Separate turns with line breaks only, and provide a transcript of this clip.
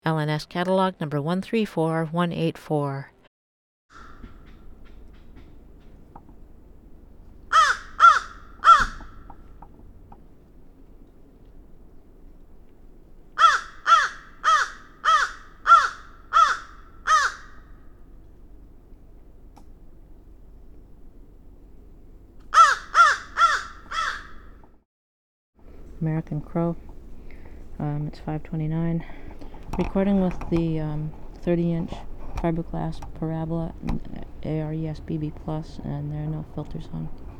LNS catalog number 134184. American Crow. It's 529. Recording with the 30-inch fiberglass parabola and ARES BB Plus, and there are no filters on.